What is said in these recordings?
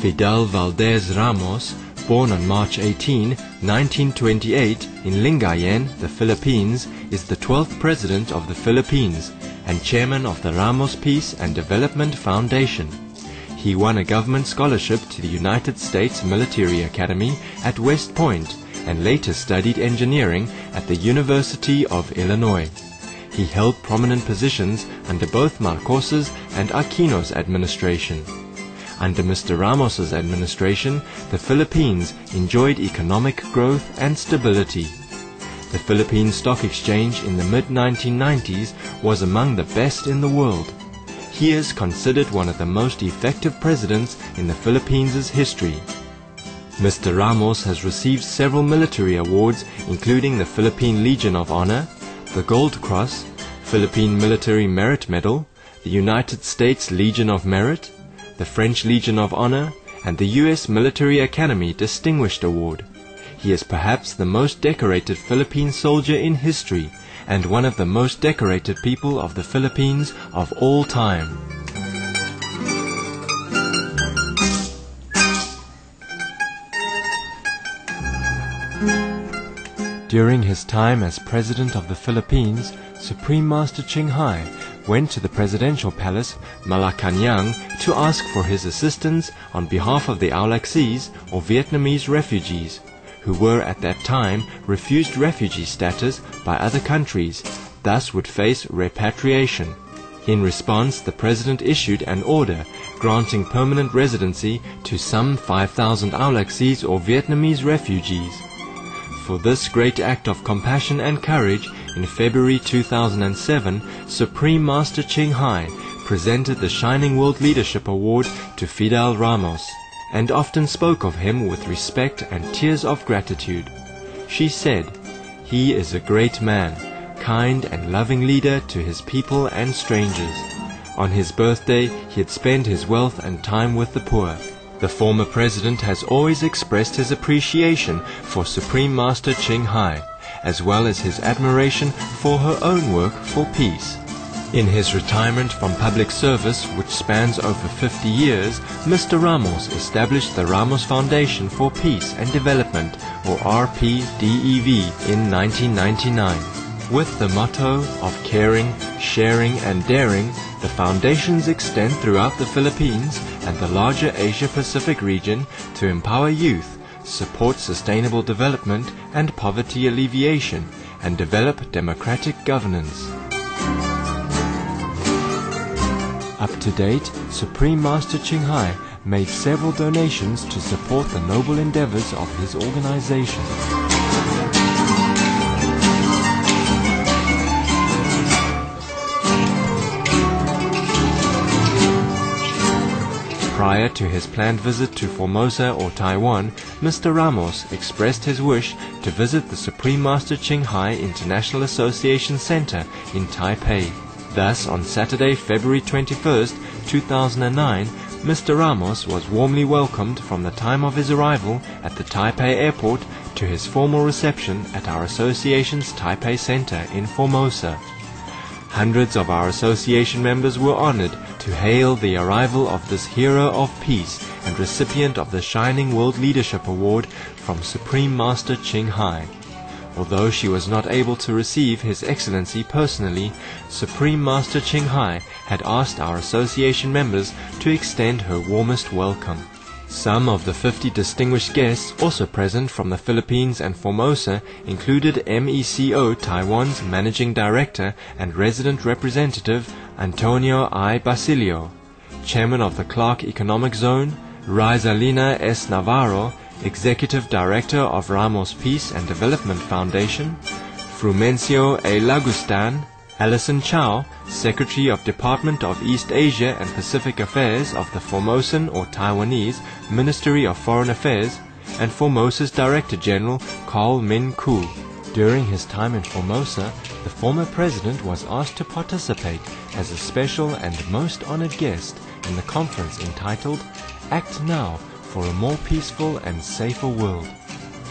Fidel Valdez Ramos, born on March 18, 1928 in Lingayen, the Philippines, is the 12th President of the Philippines and Chairman of the Ramos Peace and Development Foundation. He won a government scholarship to the United States Military Academy at West Point and later studied engineering at the University of Illinois. He held prominent positions under both Marcos's and Aquino's administration. Under Mr. Ramos's administration, the Philippines enjoyed economic growth and stability. The Philippine Stock Exchange in the mid-1990s was among the best in the world. He is considered one of the most effective presidents in the Philippines' history. Mr. Ramos has received several military awards, including the Philippine Legion of Honor, the Gold Cross, Philippine Military Merit Medal, the United States Legion of Merit, the French Legion of Honor, and the U.S. Military Academy Distinguished Award. He is perhaps the most decorated Philippine soldier in history and one of the most decorated people of the Philippines of all time. During his time as President of the Philippines, Supreme Master Ching Hai went to the Presidential Palace, Malacañang, to ask for his assistance on behalf of the Aulaxis, or Vietnamese refugees, who were at that time refused refugee status by other countries, thus would face repatriation. In response, the President issued an order granting permanent residency to some 5,000 Aulaxis or Vietnamese refugees. For this great act of compassion and courage, in February 2007, Supreme Master Ching Hai presented the Shining World Leadership Award to Fidel Ramos, and often spoke of him with respect and tears of gratitude. She said, "He is a great man, kind and loving leader to his people and strangers. On his birthday, he'd spend his wealth and time with the poor." The former president has always expressed his appreciation for Supreme Master Ching Hai, as well as his admiration for her own work for peace. In his retirement from public service, which spans over 50 years, Mr. Ramos established the Ramos Foundation for Peace and Development, or RPDEV, in 1999. With the motto of caring, sharing and daring, the foundations extend throughout the Philippines and the larger Asia-Pacific region to empower youth, support sustainable development and poverty alleviation, and develop democratic governance. Up to date, Supreme Master Ching Hai made several donations to support the noble endeavors of his organization. Prior to his planned visit to Formosa or Taiwan, Mr. Ramos expressed his wish to visit the Supreme Master Ching Hai International Association Center in Taipei. Thus, on Saturday, February 21, 2009, Mr. Ramos was warmly welcomed from the time of his arrival at the Taipei airport to his formal reception at our association's Taipei Center in Formosa. Hundreds of our association members were honored to hail the arrival of this hero of peace and recipient of the Shining World Leadership Award from Supreme Master Ching Hai. Although she was not able to receive His Excellency personally, Supreme Master Ching Hai had asked our association members to extend her warmest welcome. Some of the 50 distinguished guests also present from the Philippines and Formosa included MECO Taiwan's Managing Director and Resident Representative Antonio I. Basilio, Chairman of the Clark Economic Zone, Rizalina S. Navarro, Executive Director of Ramos Peace and Development Foundation, Frumencio A. Lagustan, Alison Chow, Secretary of Department of East Asia and Pacific Affairs of the Formosan or Taiwanese Ministry of Foreign Affairs, and Formosa's Director General Carl Min Koo. During his time in Formosa, the former president was asked to participate as a special and most honored guest in the conference entitled Act Now for a More Peaceful and Safer World.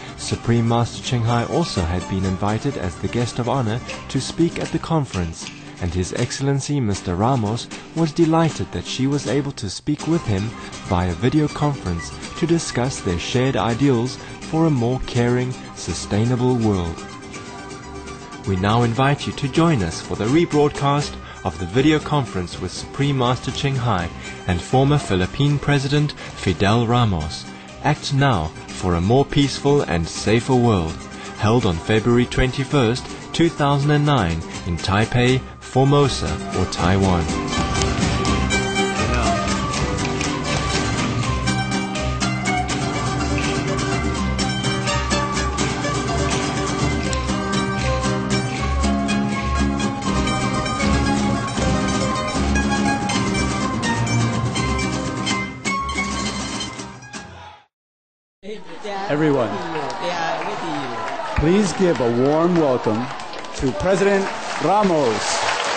Supreme Master Ching Hai also had been invited as the guest of honor to speak at the conference, and His Excellency Mr. Ramos was delighted that she was able to speak with him via video conference to discuss their shared ideals for a more caring, sustainable world. We now invite you to join us for the rebroadcast of the video conference with Supreme Master Ching Hai and former Philippine President Fidel Ramos. Act Now for a More Peaceful and Safer World, held on February 21st, 2009 in Taipei, Formosa, or Taiwan. Everyone, please give a warm welcome to President Ramos.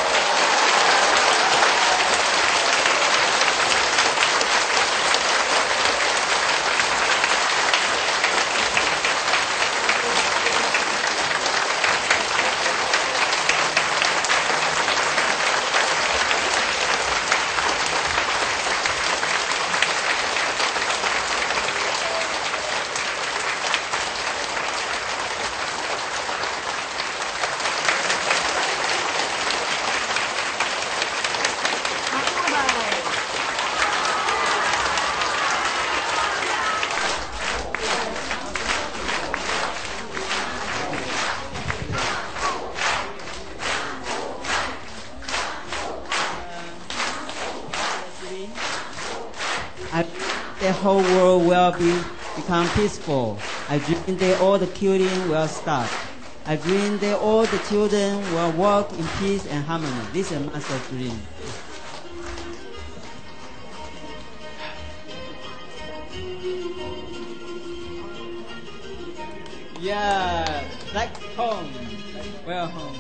The whole world will become peaceful. I dream that all the killing will stop. I dream that all the children will walk in peace and harmony. This is Master's dream. Yeah, like home, like well home.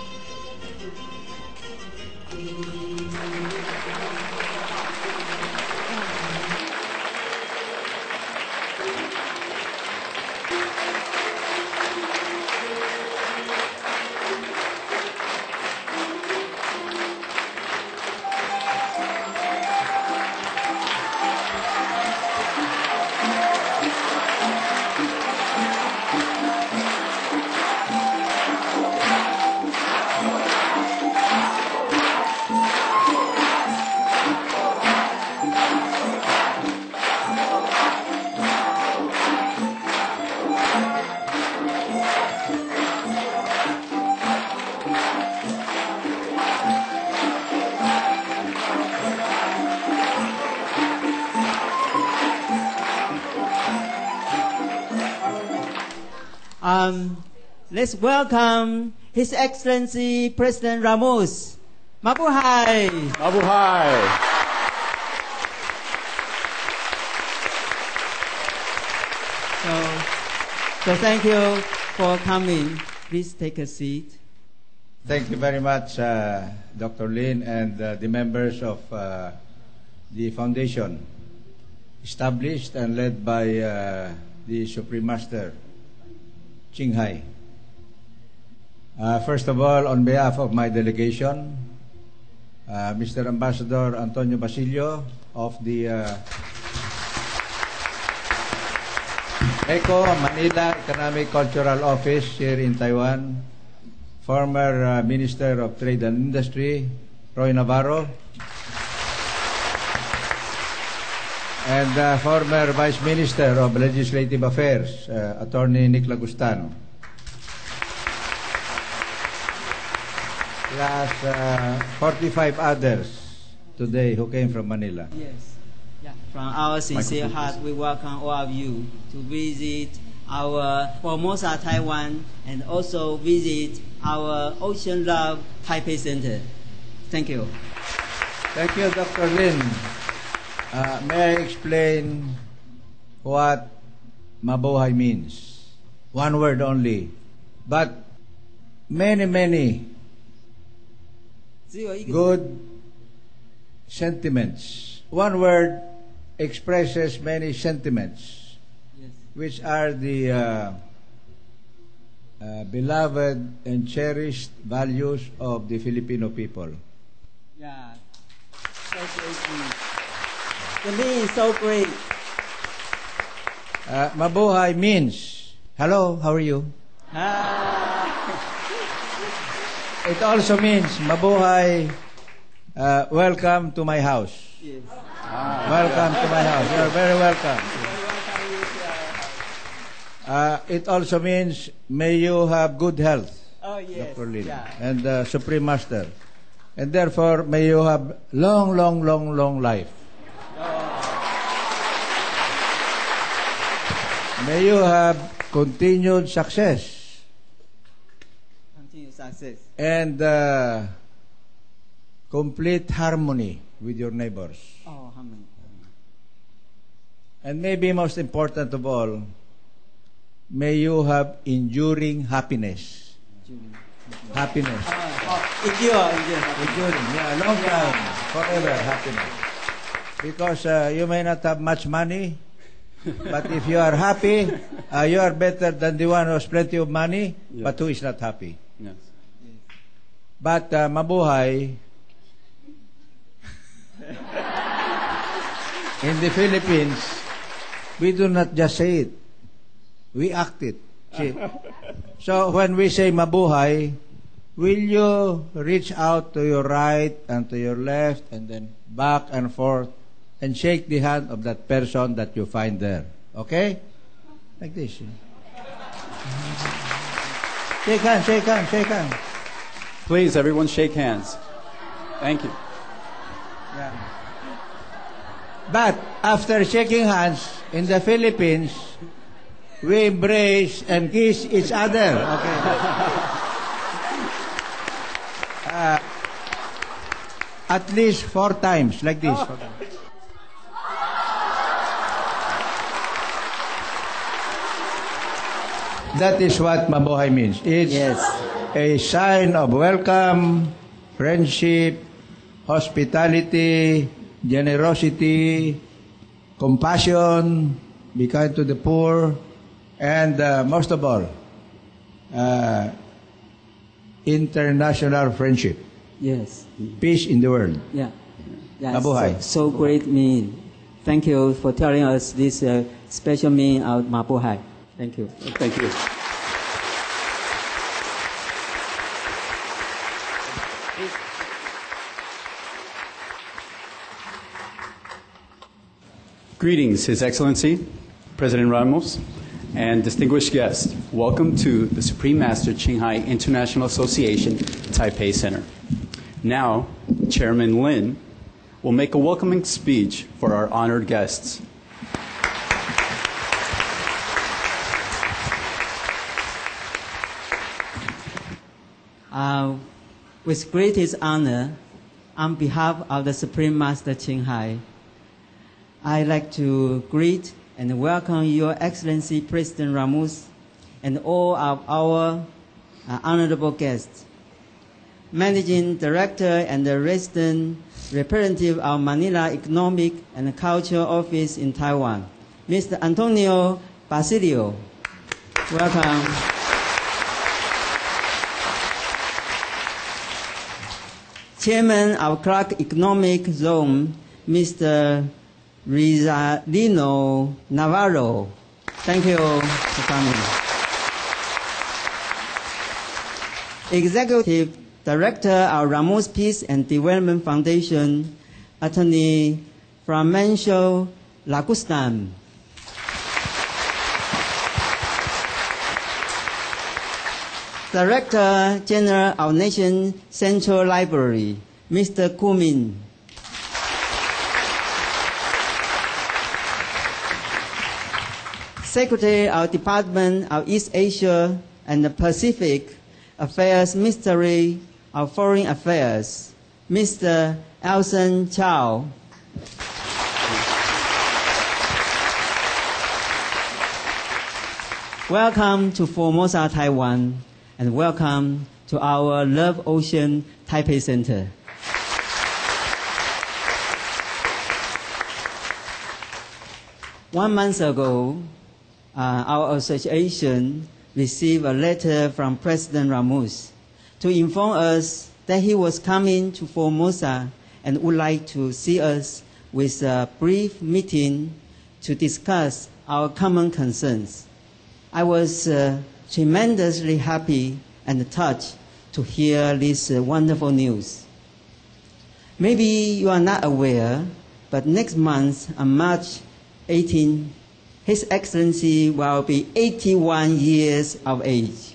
Let's welcome His Excellency President Ramos. Mabuhay! Mabuhay! So thank you for coming. Please take a seat. Thank you very much, Dr. Lin, and the members of the foundation, established and led by the Supreme Master Ching Hai. First of all, on behalf of my delegation, Mr. Ambassador Antonio Basilio of the ECO Manila Economic Cultural Office here in Taiwan, former Minister of Trade and Industry, Roy Navarro, and former Vice Minister of Legislative Affairs, Attorney Nick Lagustano. Plus 45 others today who came from Manila. Yes. Yeah. From our sincere heart, we welcome all of you to visit our Formosa, Taiwan, and also visit our Ocean Love Taipei Center. Thank you. Thank you, Dr. Lin. May I explain what mabuhay means? One word only. But many good sentiments. One word expresses many sentiments, Yes. which are the beloved and cherished values of the Filipino people. Yeah, so great. The meaning is so great. Mabuhay means, hello, how are you? It also means, mabuhay, welcome to my house. Yes. Welcome to my house. You are very welcome. It also means, may you have good health, Oh, yes. Dr. Lin, Yeah. and Supreme Master. And therefore, may you have long, long, long, long life. May you have continued success Continue success. and complete harmony with your neighbors. Oh, how many? And maybe most important of all, may you have enduring happiness. Happiness. Endure. Enduring, yeah, long time, forever happiness. Because you may not have much money, but if you are happy, you are better than the one who has plenty of money, but who is not happy. Yes. But mabuhay, in the Philippines, we do not just say it. We act it. See? So when we say mabuhay, will you reach out to your right and to your left and then back and forth and shake the hand of that person that you find there? Okay? Like this. Shake hands, shake hands, shake hands. Please, everyone, shake hands. Thank you. Yeah. But after shaking hands in the Philippines, we embrace and kiss each other. Okay. At least 4 times, like this. That is what mabuhay means. It's Yes. a sign of welcome, friendship, hospitality, generosity, compassion, be kind to the poor, and most of all, international friendship, Yes. peace in the world. Yeah. Yeah. Mabuhay. So great meaning. Thank you for telling us this special meaning of Mabuhay. Thank you. Thank you. Greetings, His Excellency, President Ramos, and distinguished guests. Welcome to the Supreme Master Qinghai International Association, Taipei Center. Now, Chairman Lin will make a welcoming speech for our honored guests. With greatest honor, on behalf of the Supreme Master Qinghai, I'd like to greet and welcome Your Excellency President Ramos and all of our honorable guests. Managing Director and the resident representative of Manila Economic and Cultural Office in Taiwan, Mr. Antonio Basilio. Welcome. Chairman of Clark Economic Zone, Mr. Rizalino Navarro. Thank you for coming. Executive Director of Ramos Peace and Development Foundation, Attorney Framancio Lagustan. Director General of Nation Central Library, Mr. Kumin. Secretary of Department of East Asia and the Pacific Affairs, Ministry of Foreign Affairs, Mr. Elson Chow. Welcome to Formosa, Taiwan, and welcome to our Love Ocean Taipei Center. One month ago, our association received a letter from President Ramos to inform us that he was coming to Formosa and would like to see us with a brief meeting to discuss our common concerns. I was tremendously happy and touched to hear this wonderful news. Maybe you are not aware, but next month on March 18, His Excellency will be 81 years of age.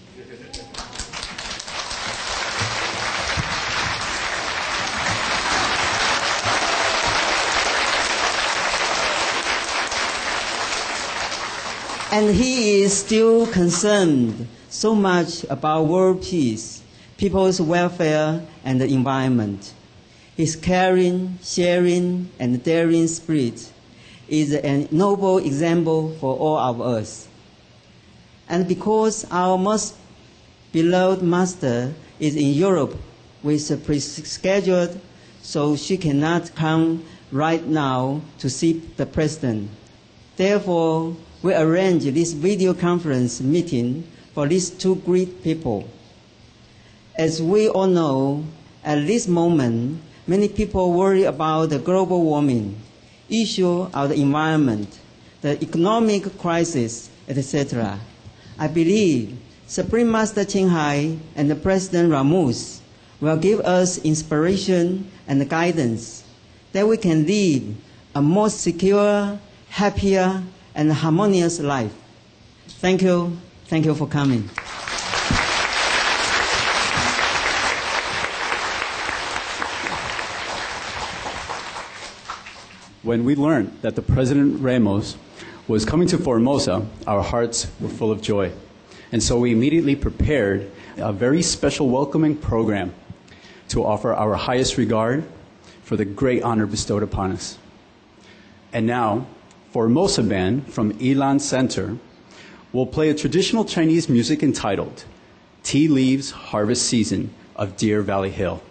And he is still concerned so much about world peace, people's welfare, and the environment. His caring, sharing, and daring spirit is a noble example for all of us. And because our most beloved master is in Europe with a pre-scheduled, so she cannot come right now to see the president. Therefore, we arranged this video conference meeting for these two great people. As we all know, at this moment, many people worry about the global warming, issue of the environment, the economic crisis, etc. I believe Supreme Master Ching Hai and President Ramos will give us inspiration and guidance that we can live a more secure, happier, and harmonious life. Thank you. Thank you for coming. When we learned that the President Ramos was coming to Formosa, our hearts were full of joy. And so we immediately prepared a very special welcoming program to offer our highest regard for the great honor bestowed upon us. And now, Formosa Band from Ilan Center will play a traditional Chinese music entitled Tea Leaves Harvest Season of Deer Valley Hill.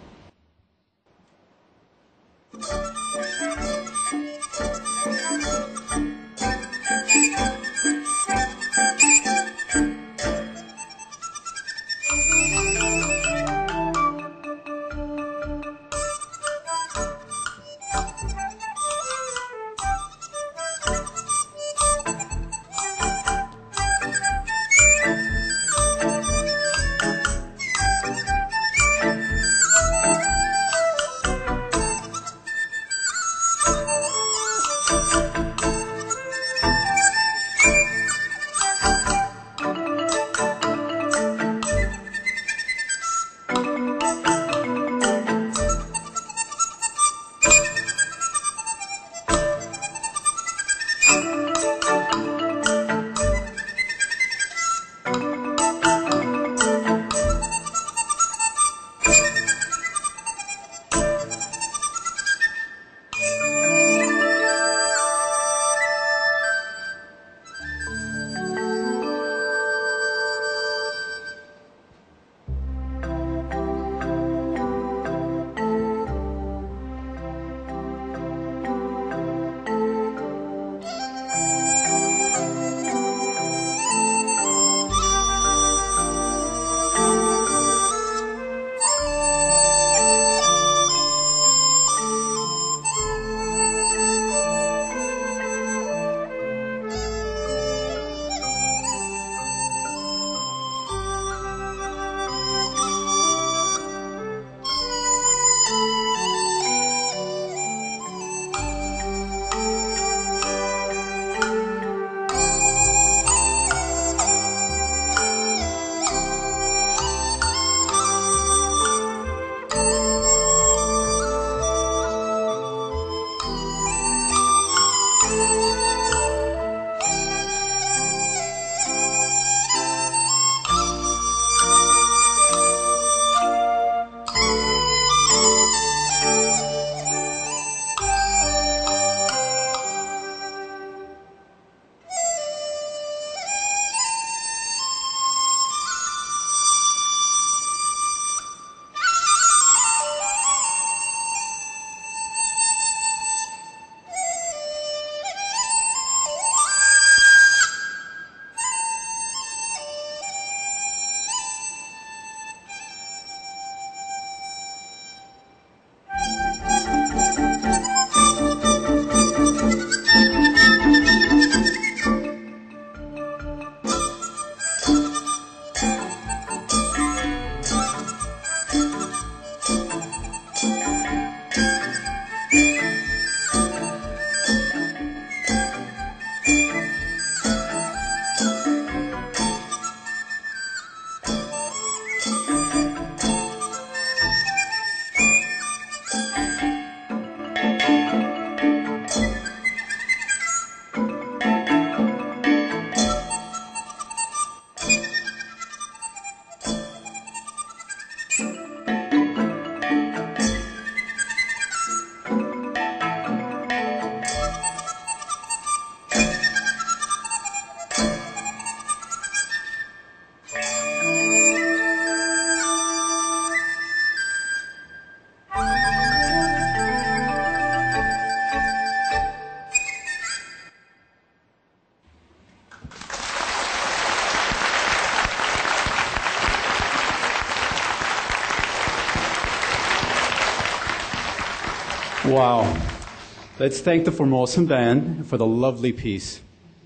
Wow. Let's thank the Formosan band for the lovely piece.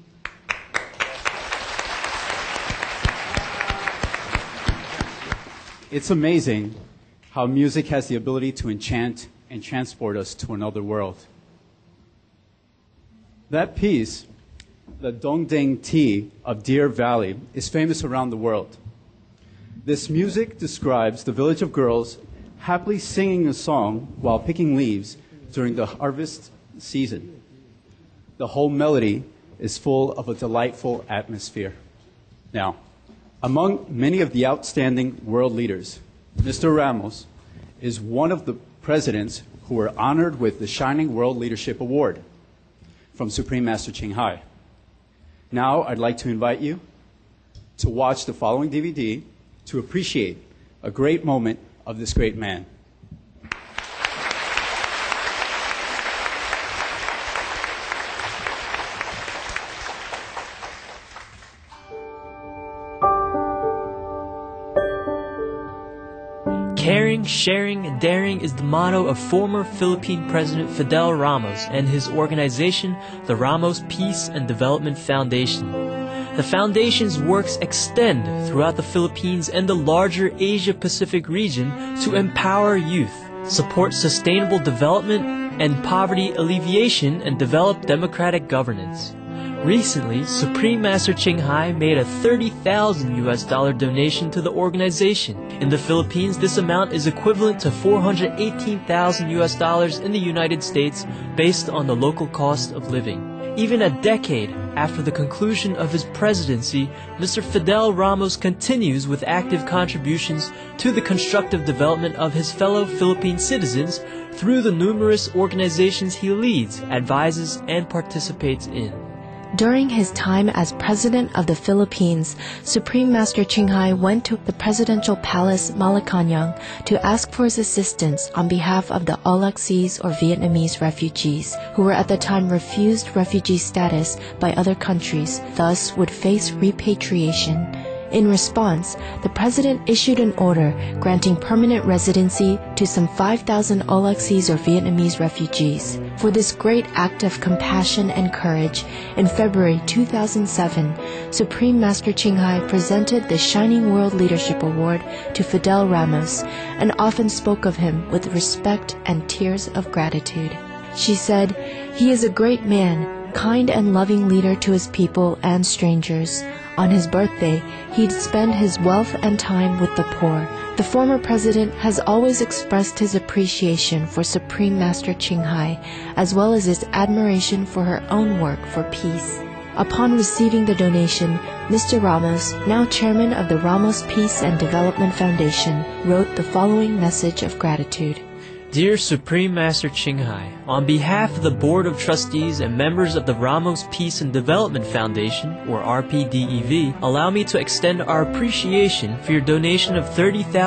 It's amazing how music has the ability to enchant and transport us to another world. That piece, the Dongdeng Tea of Deer Valley, is famous around the world. This music describes the village of girls happily singing a song while picking leaves during the harvest season. The whole melody is full of a delightful atmosphere. Now, among many of the outstanding world leaders, Mr. Ramos is one of the presidents who were honored with the Shining World Leadership Award from Supreme Master Ching Hai. Now, I'd like to invite you to watch the following DVD to appreciate a great moment of this great man. Caring, sharing, and daring is the motto of former Philippine President Fidel Ramos and his organization, the Ramos Peace and Development Foundation. The foundation's works extend throughout the Philippines and the larger Asia-Pacific region to empower youth, support sustainable development and poverty alleviation, and develop democratic governance. Recently, Supreme Master Ching Hai made a $30,000 donation to the organization. In the Philippines, this amount is equivalent to $418,000 in the United States based on the local cost of living. Even a decade after the conclusion of his presidency, Mr. Fidel Ramos continues with active contributions to the constructive development of his fellow Philippine citizens through the numerous organizations he leads, advises, and participates in. During his time as President of the Philippines, Supreme Master Ching Hai went to the Presidential Palace, Malacañang, to ask for his assistance on behalf of the Aulacese or Vietnamese refugees, who were at the time refused refugee status by other countries, thus would face repatriation. In response, the President issued an order granting permanent residency to some 5,000 Aulacese or Vietnamese refugees. For this great act of compassion and courage, in February 2007, Supreme Master Ching Hai presented the Shining World Leadership Award to Fidel Ramos and often spoke of him with respect and tears of gratitude. She said, "He is a great man, kind and loving leader to his people and strangers. On his birthday, he'd spend his wealth and time with the poor." The former president has always expressed his appreciation for Supreme Master Ching Hai, as well as his admiration for her own work for peace. Upon receiving the donation, Mr. Ramos, now chairman of the Ramos Peace and Development Foundation, wrote the following message of gratitude. Dear Supreme Master Ching Hai, on behalf of the Board of Trustees and members of the Ramos Peace and Development Foundation, or RPDEV, allow me to extend our appreciation for your donation of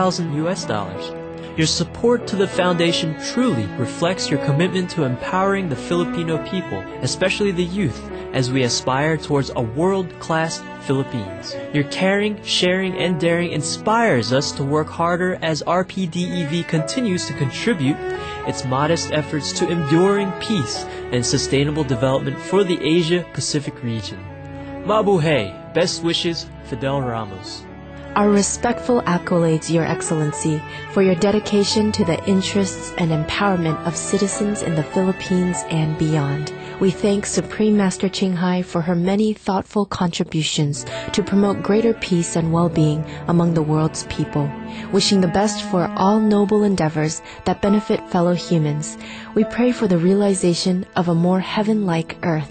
$30,000. Your support to the foundation truly reflects your commitment to empowering the Filipino people, especially the youth, as we aspire towards a world-class Philippines. Your caring, sharing, and daring inspires us to work harder as RPDEV continues to contribute its modest efforts to enduring peace and sustainable development for the Asia-Pacific region. Mabuhay! Best wishes, Fidel Ramos. Our respectful accolades, Your Excellency, for your dedication to the interests and empowerment of citizens in the Philippines and beyond. We thank Supreme Master Ching Hai for her many thoughtful contributions to promote greater peace and well-being among the world's people. Wishing the best for all noble endeavors that benefit fellow humans, we pray for the realization of a more heaven-like earth.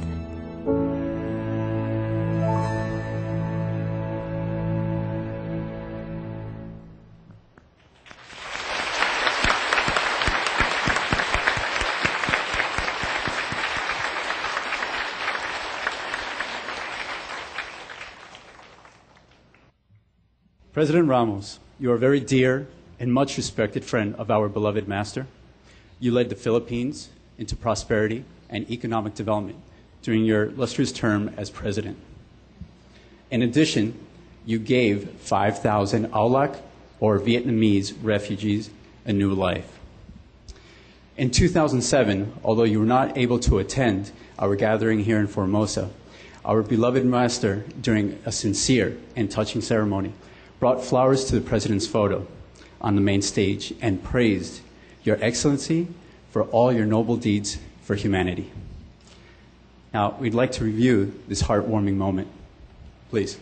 President Ramos, you are a very dear and much respected friend of our beloved master. You led the Philippines into prosperity and economic development during your illustrious term as president. In addition, you gave 5,000 Aulac or Vietnamese refugees a new life. In 2007, although you were not able to attend our gathering here in Formosa, our beloved master, during a sincere and touching ceremony, brought flowers to the President's photo on the main stage and praised Your Excellency for all your noble deeds for humanity. Now, we'd like to review this heartwarming moment. Please.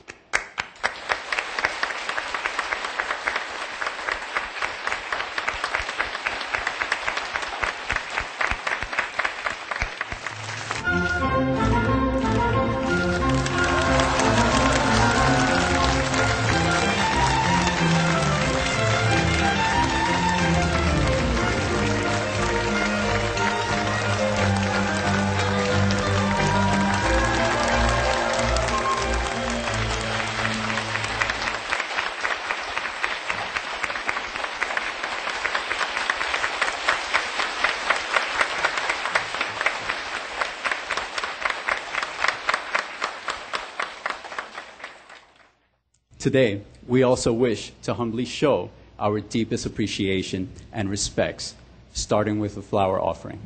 Today, we also wish to humbly show our deepest appreciation and respects, starting with a flower offering.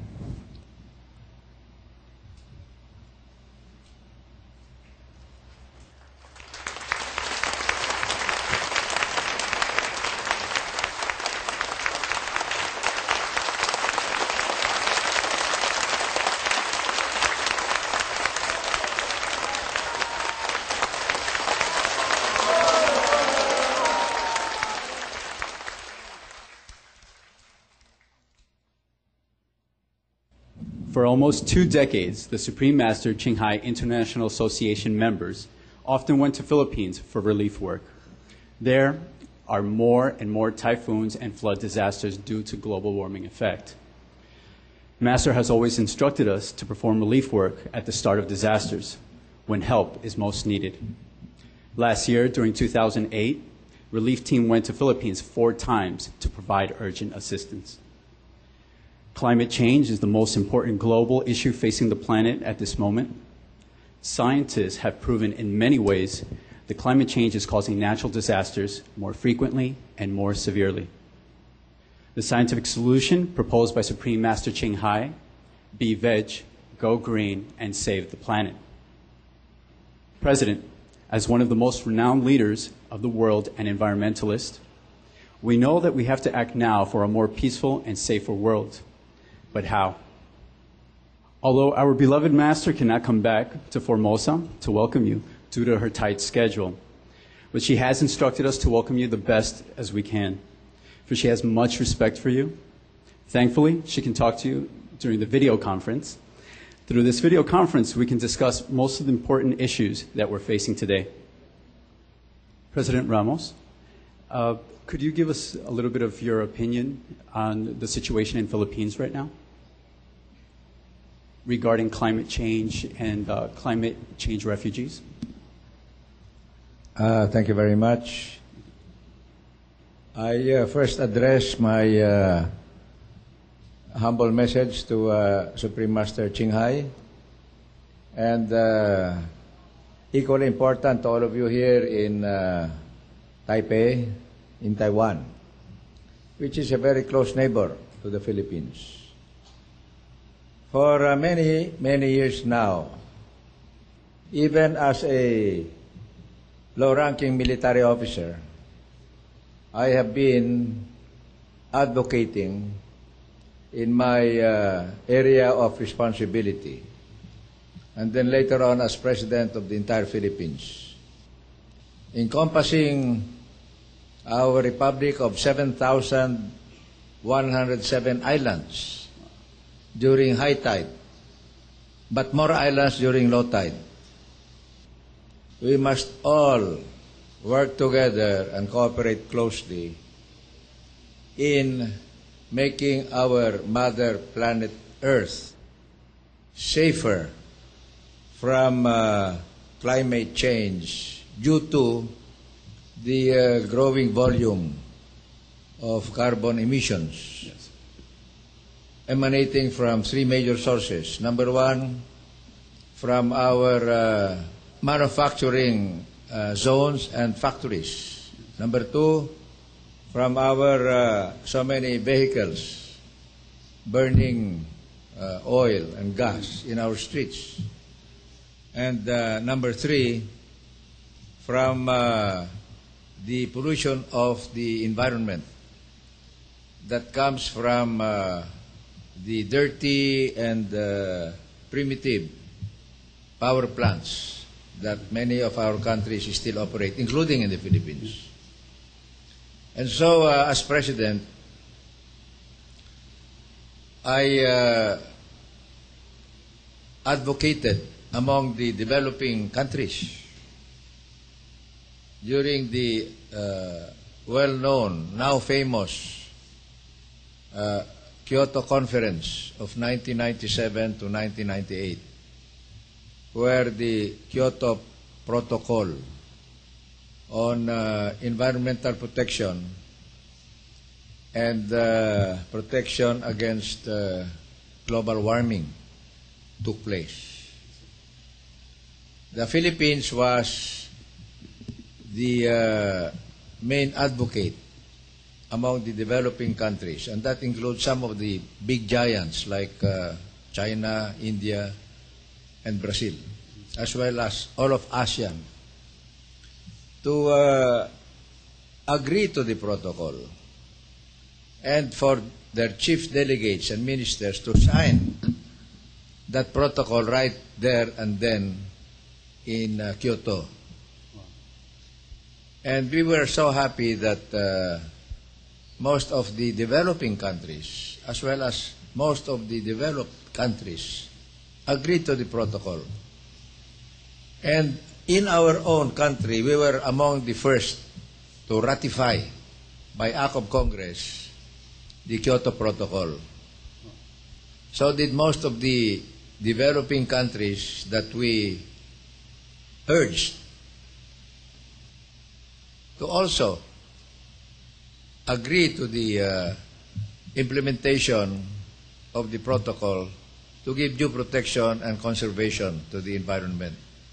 For almost 2 decades, the Supreme Master Ching Hai International Association members often went to Philippines for relief work. There are more and more typhoons and flood disasters due to global warming effect. Master has always instructed us to perform relief work at the start of disasters, when help is most needed. Last year, during 2008, relief team went to Philippines 4 times to provide urgent assistance. Climate change is the most important global issue facing the planet at this moment. Scientists have proven in many ways that climate change is causing natural disasters more frequently and more severely. The scientific solution proposed by Supreme Master Ching Hai: be veg, go green, and save the planet. President, as one of the most renowned leaders of the world and environmentalist, we know that we have to act now for a more peaceful and safer world. But how? Although our beloved Master cannot come back to Formosa to welcome you due to her tight schedule, but she has instructed us to welcome you the best as we can, for she has much respect for you. Thankfully, she can talk to you during the video conference. Through this video conference, we can discuss most of the important issues that we're facing today. President Ramos, could you give us a little bit of your opinion on the situation in Philippines right now regarding climate change and climate change refugees? Thank you very much. I first address my humble message to Supreme Master Ching Hai, and equally important to all of you here in Taipei, in Taiwan, which is a very close neighbor to the Philippines. For many, many years now, even as a low-ranking military officer, I have been advocating in my area of responsibility, and then later on as President of the entire Philippines, encompassing our Republic of 7,107 islands during high tide, but more islands during low tide. We must all work together and cooperate closely in making our mother planet Earth safer from climate change due to the growing volume of carbon emissions emanating from 3 major sources. Number 1, from our manufacturing zones and factories. Number 2, from our so many vehicles burning oil and gas in our streets. And number 3, from the pollution of the environment that comes from the dirty and primitive power plants that many of our countries still operate, including in the Philippines. And so, as President, I advocated among the developing countries during the well-known, now famous Kyoto Conference of 1997 to 1998, where the Kyoto Protocol on environmental protection and protection against global warming took place. The Philippines was the main advocate among the developing countries, and that includes some of the big giants like China, India, and Brazil, as well as all of ASEAN, to agree to the protocol and for their chief delegates and ministers to sign that protocol right there and then in Kyoto. And we were so happy that most of the developing countries, as well as most of the developed countries, agreed to the protocol. And in our own country, we were among the first to ratify by act of Congress the Kyoto Protocol. So did most of the developing countries that we urged to also agree to the implementation of the protocol to give due protection and conservation to the environment.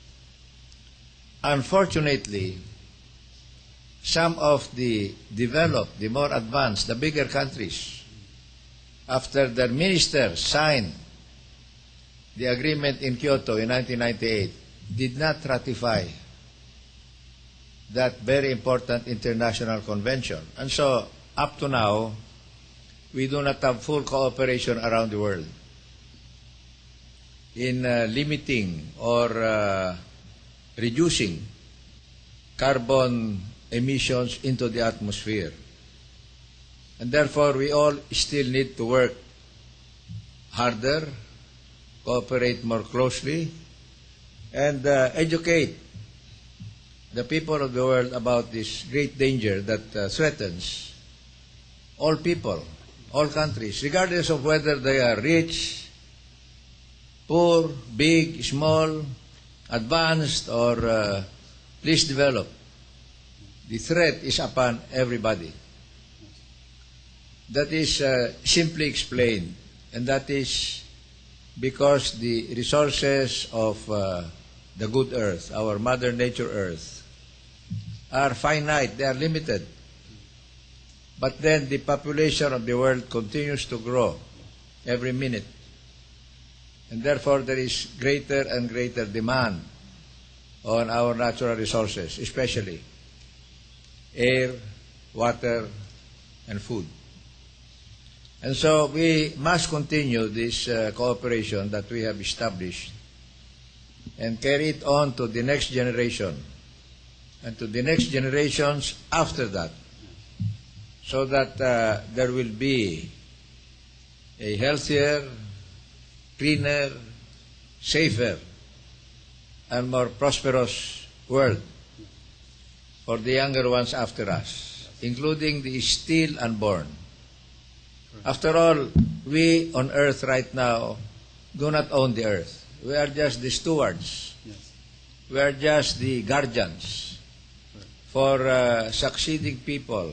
Unfortunately, some of the developed, the more advanced, the bigger countries, after their ministers signed the agreement in Kyoto in 1998, did not ratify that very important international convention. And so, up to now, we do not have full cooperation around the world in limiting or reducing carbon emissions into the atmosphere. And therefore, we all still need to work harder, cooperate more closely, and educate the people of the world about this great danger that threatens all people, all countries, regardless of whether they are rich, poor, big, small, advanced, or least developed. The threat is upon everybody. That is simply explained, and that is because the resources of the good earth, our Mother Nature Earth, are finite, they are limited. But then the population of the world continues to grow every minute. And therefore there is greater and greater demand on our natural resources, especially air, water, and food. And so we must continue this cooperation that we have established and carry it on to the next generation and to the next generations after that, so that there will be a healthier, cleaner, safer, and more prosperous world for the younger ones after us, including the still unborn. After all, we on earth right now do not own the earth. We are just the stewards. Yes. We are just the guardians for succeeding people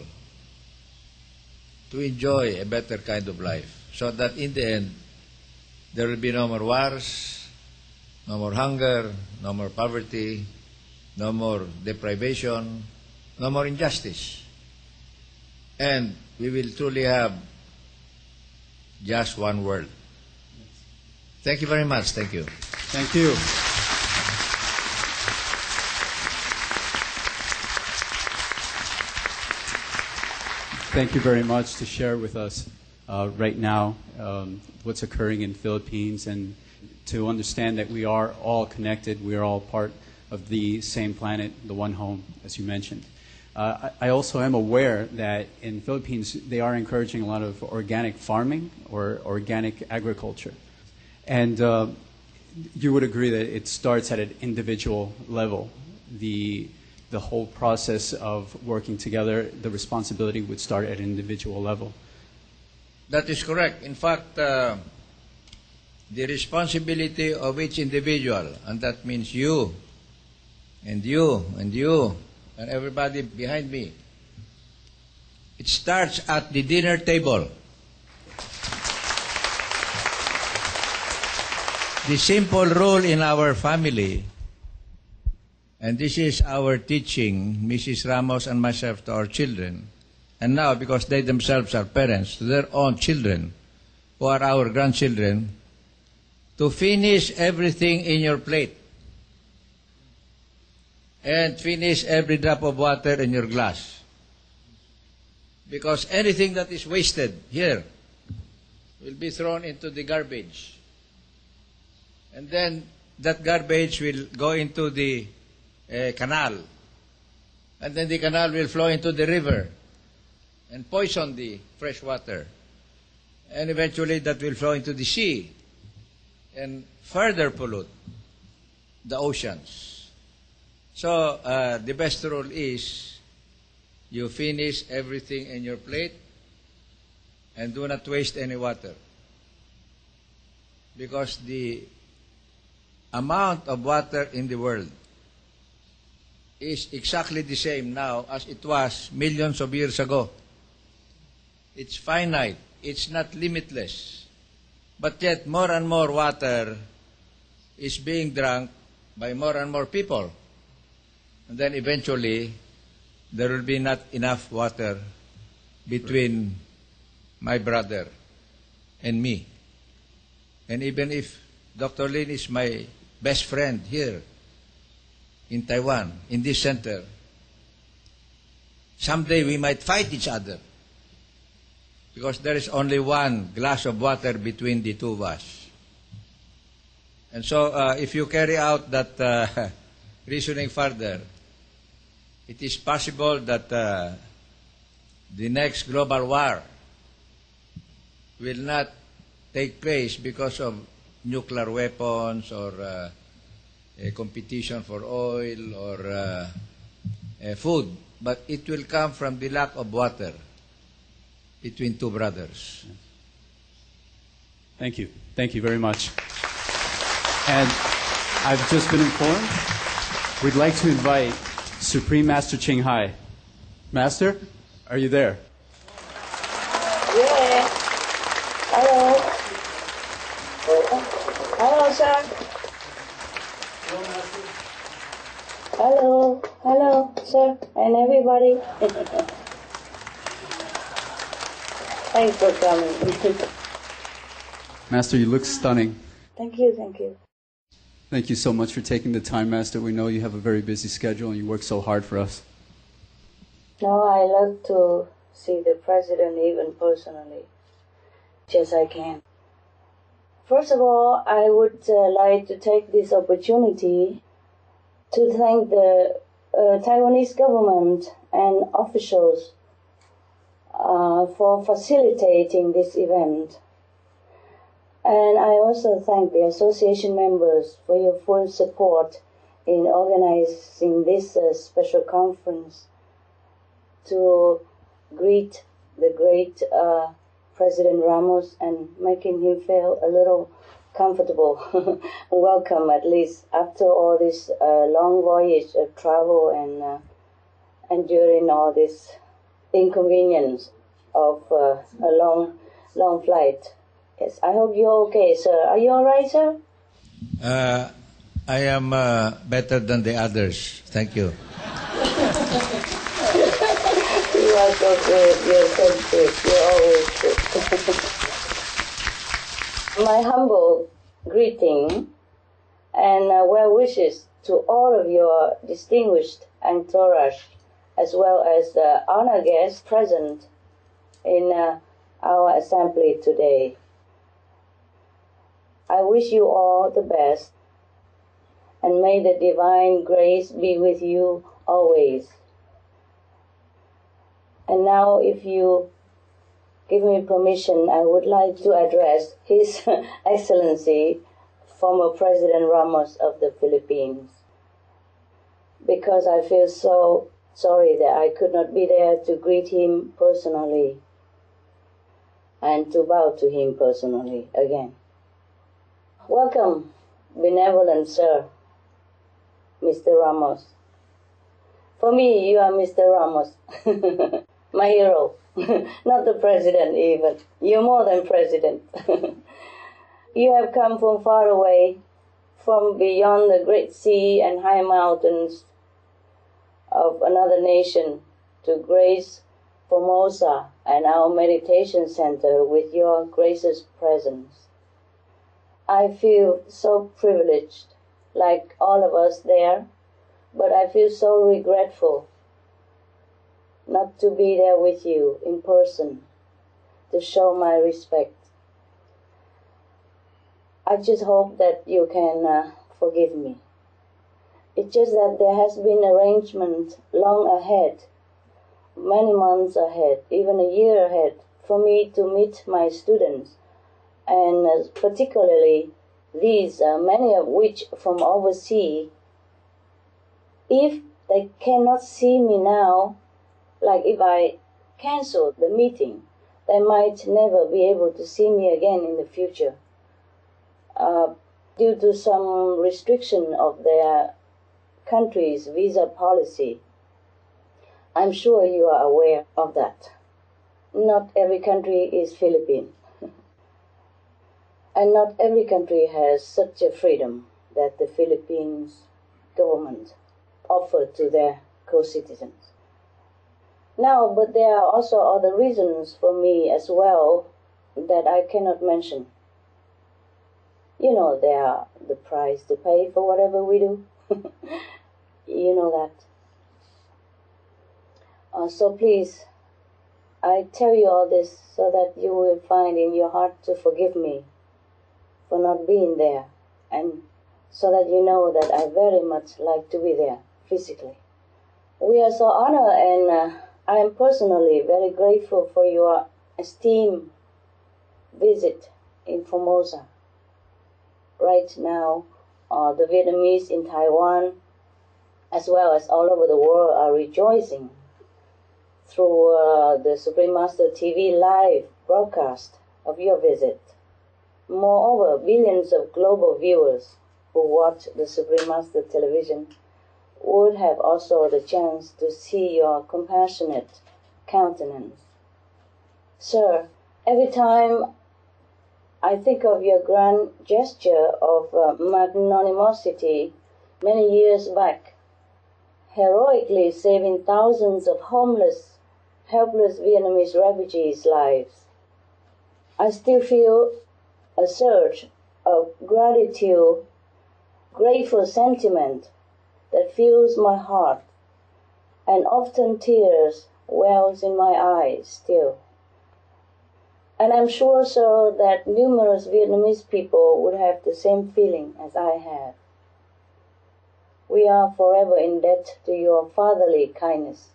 to enjoy a better kind of life, so that in the end there will be no more wars, no more hunger, no more poverty, no more deprivation, no more injustice. And we will truly have just one world. Thank you very much. Thank you. Thank you. Thank you very much to share with us right now what's occurring in the Philippines, and to understand that we are all connected. We are all part of the same planet, the one home, as you mentioned. I also am aware that in the Philippines they are encouraging a lot of organic farming or organic agriculture. And you would agree that it starts at an individual level. The whole process of working together, the responsibility would start at an individual level. That is correct. In fact, the responsibility of each individual, and that means you, and you, and you, and everybody behind me, it starts at the dinner table. The simple rule in our family, and this is our teaching, Mrs. Ramos and myself, to our children, and now because they themselves are parents, to their own children, who are our grandchildren, to finish everything in your plate and finish every drop of water in your glass. Because anything that is wasted here will be thrown into the garbage. And then that garbage will go into the canal. And then the canal will flow into the river and poison the fresh water. And eventually that will flow into the sea and further pollute the oceans. So the best rule is you finish everything in your plate and do not waste any water. Because the amount of water in the world is exactly the same now as it was millions of years ago. It's finite. It's not limitless. But yet more and more water is being drunk by more and more people. And then eventually there will be not enough water between my brother and me. And even if Dr. Lin is my best friend here in Taiwan, in this center, someday we might fight each other because there is only one glass of water between the two of us. And so if you carry out that reasoning further, it is possible that the next global war will not take place because of nuclear weapons or a competition for oil or food, but it will come from the lack of water between two brothers. Thank you. Thank you very much. And I've just been informed we'd like to invite Supreme Master Ching Hai. Master, are you there? Yeah. Hello. Hello, sir. Hello. Hello, sir, and everybody. Thanks for coming. Master, you look stunning. Thank you, thank you. Thank you so much for taking the time, Master. We know you have a very busy schedule and you work so hard for us. No, I love to see the president even personally, just I can. First of all, I would like to take this opportunity to thank the Taiwanese government and officials for facilitating this event. And I also thank the association members for your full support in organizing this special conference to greet the great President Ramos and making him feel a little comfortable, welcome at least after all this long voyage of travel and during all this inconvenience of a long flight. Yes, I hope you're okay, sir. Are you all right, sir? I am better than the others. Thank you. You are so good. You're so good. You're always good. my humble greeting and well wishes to all of your distinguished entourage, as well as the honored guests present in our assembly today. I wish you all the best, and may the divine grace be with you always. And now, if you give me permission, I would like to address His Excellency, former President Ramos of the Philippines, because I feel so sorry that I could not be there to greet him personally and to bow to him personally again. Welcome, benevolent Sir, Mr. Ramos. For me, you are Mr. Ramos, my hero, not the president even. You're more than president. You have come from far away, from beyond the great sea and high mountains of another nation to grace Formosa and our meditation center with your gracious presence. I feel so privileged, like all of us there, but I feel so regretful not to be there with you in person to show my respect. I just hope that you can forgive me. It's just that there has been arrangement long ahead, many months ahead, even a year ahead, for me to meet my students, and particularly these, many of which from overseas. If they cannot see me now, like if I cancel the meeting, they might never be able to see me again in the future due to some restriction of their country's visa policy. I'm sure you are aware of that. Not every country is Philippines. And not every country has such a freedom that the Philippines government offered to their co-citizens. Now, but there are also other reasons for me as well that I cannot mention. You know, there are the price to pay for whatever we do. You know that. So please, I tell you all this so that you will find in your heart to forgive me for not being there, and so that you know that I very much like to be there physically. We are so honored, and I am personally very grateful for your esteemed visit in Formosa. Right now, the Vietnamese in Taiwan, as well as all over the world, are rejoicing through the Supreme Master TV live broadcast of your visit. Moreover, billions of global viewers who watch the Supreme Master television would have also the chance to see your compassionate countenance. Sir, every time I think of your grand gesture of magnanimity many years back, heroically saving thousands of homeless, helpless Vietnamese refugees' lives, I still feel a surge of gratitude, grateful sentiment that fills my heart, and often tears wells in my eyes still. And I'm sure, sir, that numerous Vietnamese people would have the same feeling as I have. We are forever in debt to your fatherly kindness.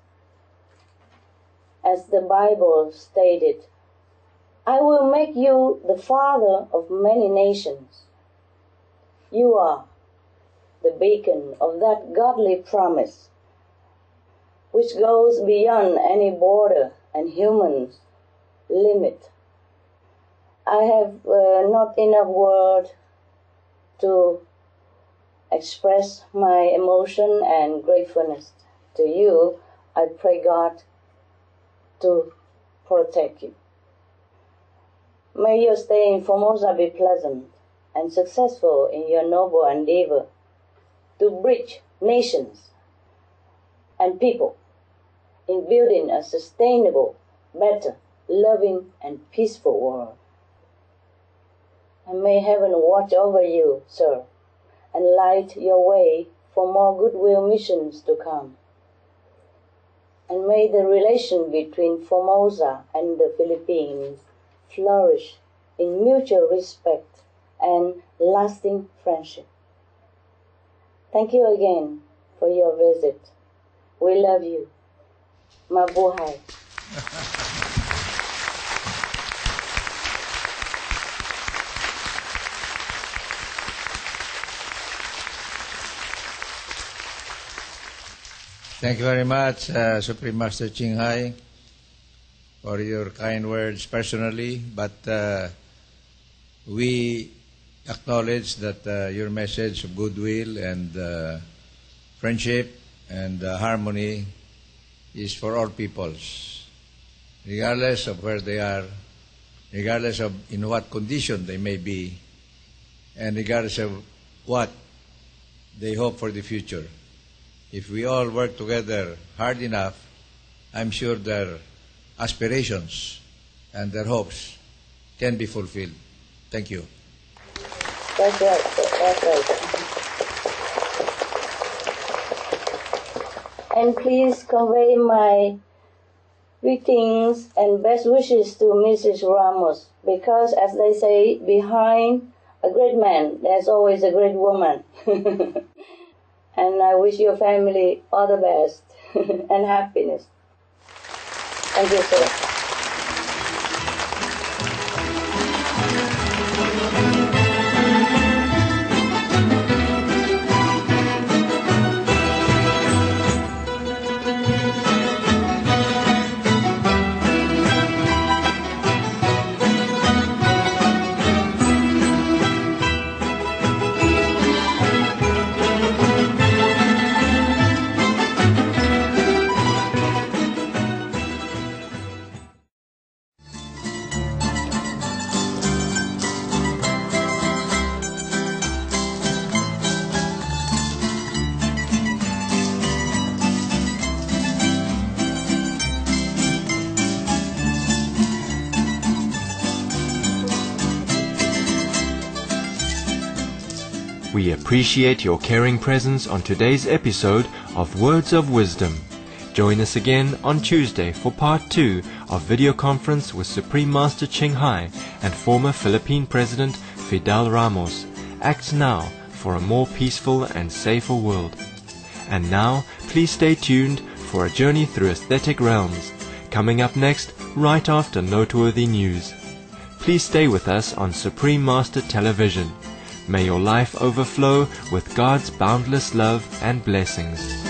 As the Bible stated, I will make you the father of many nations. You are the beacon of that godly promise, which goes beyond any border and human limit. I have not enough word to express my emotion and gratefulness to you. I pray God to protect you. May your stay in Formosa be pleasant and successful in your noble endeavor to bridge nations and people in building a sustainable, better, loving, and peaceful world. And may heaven watch over you, sir, and light your way for more goodwill missions to come. And may the relation between Formosa and the Philippines flourish in mutual respect and lasting friendship. Thank you again for your visit. We love you. Mabuhay. Thank you very much, Supreme Master Ching Hai, for your kind words personally, but we acknowledge that your message of goodwill and friendship and harmony is for all peoples, regardless of where they are, regardless of in what condition they may be, and regardless of what they hope for the future. If we all work together hard enough, I'm sure their aspirations and their hopes can be fulfilled. Thank you. That's right. That's right. And please convey my greetings and best wishes to Mrs. Ramos, because as they say, behind a great man, there's always a great woman. And I wish your family all the best and happiness. Thank you, sir. We appreciate your caring presence on today's episode of Words of Wisdom. Join us again on Tuesday for part 2 of video conference with Supreme Master Ching Hai and former Philippine President Fidel Ramos. Act now for a more peaceful and safer world. And now, please stay tuned for a journey through aesthetic realms, coming up next right after noteworthy news. Please stay with us on Supreme Master Television. May your life overflow with God's boundless love and blessings.